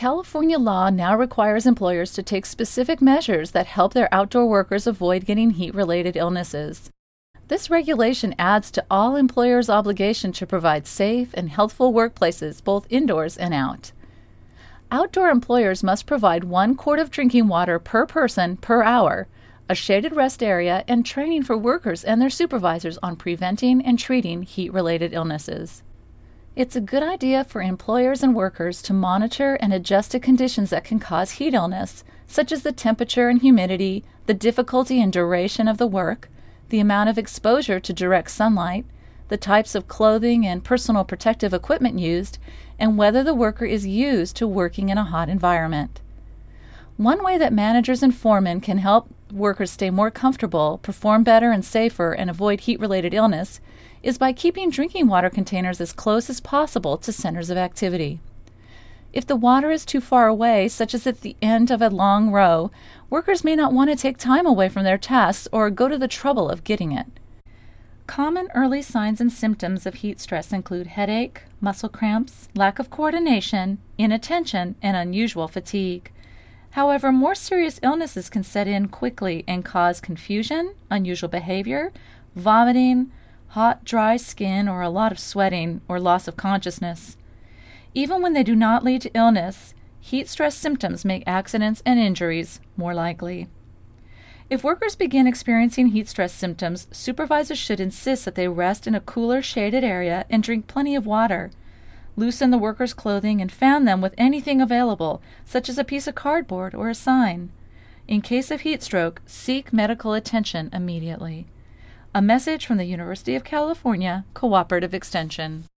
California law now requires employers to take specific measures that help their outdoor workers avoid getting heat-related illnesses. This regulation adds to all employers' obligation to provide safe and healthful workplaces both indoors and out. Outdoor employers must provide 1 quart of drinking water per person per hour, a shaded rest area, and training for workers and their supervisors on preventing and treating heat-related illnesses. It's a good idea for employers and workers to monitor and adjust to conditions that can cause heat illness, such as the temperature and humidity, the difficulty and duration of the work, the amount of exposure to direct sunlight, the types of clothing and personal protective equipment used, and whether the worker is used to working in a hot environment. One way that managers and foremen can help workers stay more comfortable, perform better and safer, and avoid heat-related illness is by keeping drinking water containers as close as possible to centers of activity. If the water is too far away, such as at the end of a long row, workers may not want to take time away from their tasks or go to the trouble of getting it. Common early signs and symptoms of heat stress include headache, muscle cramps, lack of coordination, inattention, and unusual fatigue. However, more serious illnesses can set in quickly and cause confusion, unusual behavior, vomiting, hot, dry skin, or a lot of sweating or loss of consciousness. Even when they do not lead to illness, heat stress symptoms make accidents and injuries more likely. If workers begin experiencing heat stress symptoms, supervisors should insist that they rest in a cooler, shaded area and drink plenty of water. Loosen the workers' clothing and fan them with anything available, such as a piece of cardboard or a sign. In case of heat stroke, seek medical attention immediately. A message from the University of California Cooperative Extension.